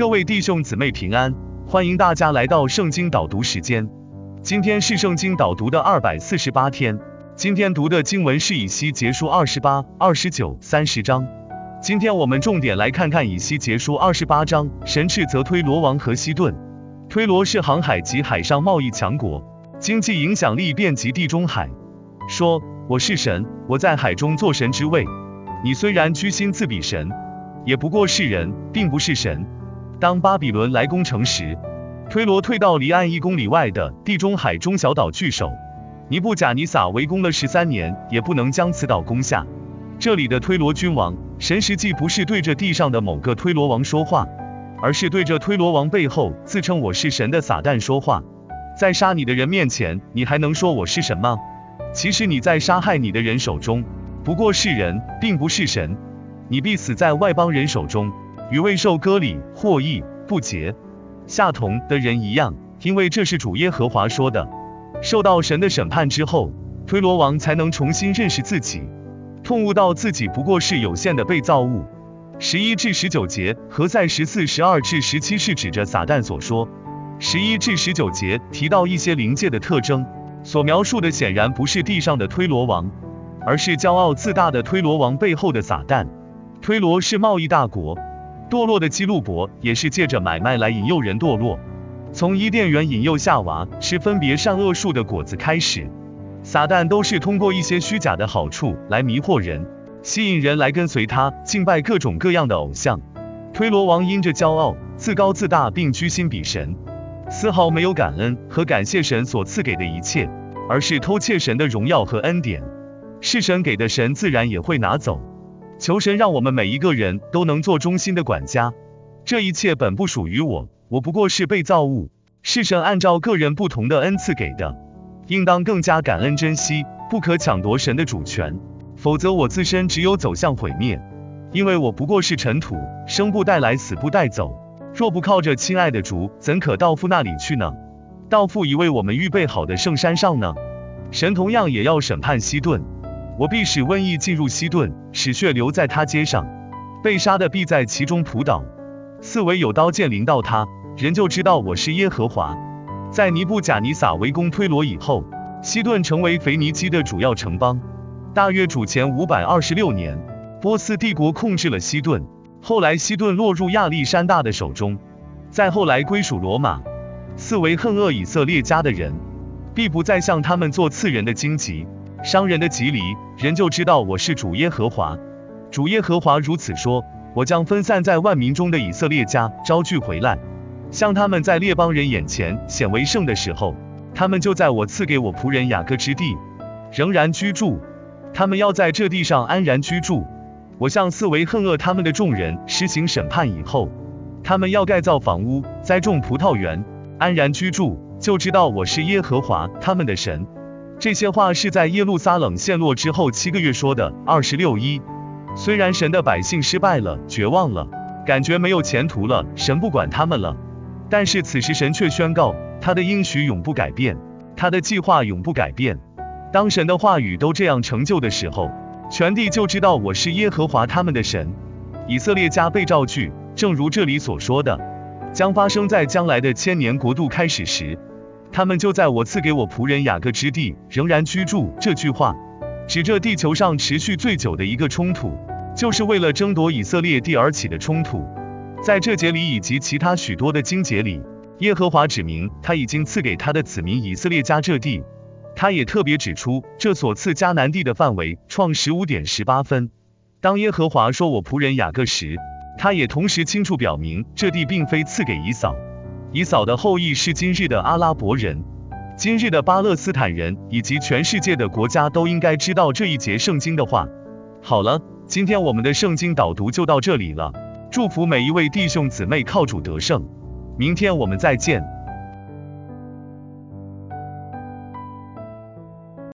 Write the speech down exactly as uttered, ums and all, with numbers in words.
各位弟兄姊妹平安，欢迎大家来到圣经导读时间。今天是圣经导读的二百四十八天，今天读的经文是以西结书二十八、二十九、三十章。今天我们重点来看看以西结书二十八章，神斥责推罗王和西顿。推罗是航海及海上贸易强国，经济影响力遍及地中海。说，我是神，我在海中做神之位。你虽然居心自比神，也不过是人，并不是神。当巴比伦来攻城时，推罗退到离岸一公里外的地中海中小岛据守。尼布甲尼撒围攻了十三年，也不能将此岛攻下。这里的推罗君王，神实际不是对着地上的某个推罗王说话，而是对着推罗王背后自称我是神的撒旦说话。在杀你的人面前，你还能说我是神吗？其实你在杀害你的人手中，不过是人，并不是神。你必死在外邦人手中，与未受割礼、或义、不洁、下同的人一样，因为这是主耶和华说的。受到神的审判之后，推罗王才能重新认识自己，痛悟到自己不过是有限的被造物。十一至十九节和在十四、十二至十七是指着撒旦所说。十一至十九节提到一些灵界的特征，所描述的显然不是地上的推罗王，而是骄傲自大的推罗王背后的撒旦。推罗是贸易大国，堕落的基路伯也是借着买卖来引诱人堕落。从伊甸园引诱夏娃吃分别善恶树的果子开始，撒旦都是通过一些虚假的好处来迷惑人，吸引人来跟随他，敬拜各种各样的偶像。推罗王因着骄傲、自高自大并居心比神，丝毫没有感恩和感谢神所赐给的一切，而是偷窃神的荣耀和恩典。是神给的，神自然也会拿走。求神让我们每一个人都能做忠心的管家。这一切本不属于我，我不过是被造物，是神按照个人不同的恩赐给的，应当更加感恩珍惜，不可抢夺神的主权，否则我自身只有走向毁灭。因为我不过是尘土，生不带来，死不带走。若不靠着亲爱的主，怎可到父那里去呢？到父已为我们预备好的圣山上呢？神同样也要审判西顿。我必使瘟疫进入西顿，使血流在他街上，被杀的必在其中仆倒。四围有刀剑临到他，人就知道我是耶和华。在尼布甲尼撒围攻推罗以后，西顿成为腓尼基的主要城邦。大约主前五百二十六年，波斯帝国控制了西顿，后来西顿落入亚历山大的手中，再后来归属罗马。四围恨恶以色列家的人，必不再向他们做刺人的荆棘，伤人的棘藜，人就知道我是主耶和华。主耶和华如此说，我将分散在万民中的以色列家招聚回来，向他们在列邦人眼前显为圣的时候，他们就在我赐给我仆人雅各之地仍然居住，他们要在这地上安然居住。我向四围恨恶他们的众人施行审判以后，他们要盖造房屋，栽种葡萄园，安然居住，就知道我是耶和华他们的神。这些话是在耶路撒冷陷落之后七个月说的。二十六一，虽然神的百姓失败了，绝望了，感觉没有前途了，神不管他们了，但是此时神却宣告，他的应许永不改变，他的计划永不改变。当神的话语都这样成就的时候，全地就知道我是耶和华他们的神。以色列家被召聚，正如这里所说的，将发生在将来的千年国度开始时，他们就在我赐给我仆人雅各之地仍然居住。这句话指着地球上持续最久的一个冲突，就是为了争夺以色列地而起的冲突。在这节里以及其他许多的经节里，耶和华指明他已经赐给他的子民以色列家这地。他也特别指出这所赐迦南地的范围，创十五点十八分。当耶和华说我仆人雅各时，他也同时清楚表明这地并非赐给以扫。以扫的后裔是今日的阿拉伯人，今日的巴勒斯坦人以及全世界的国家都应该知道这一节圣经的话。好了，今天我们的圣经导读就到这里了，祝福每一位弟兄姊妹靠主得胜，明天我们再见。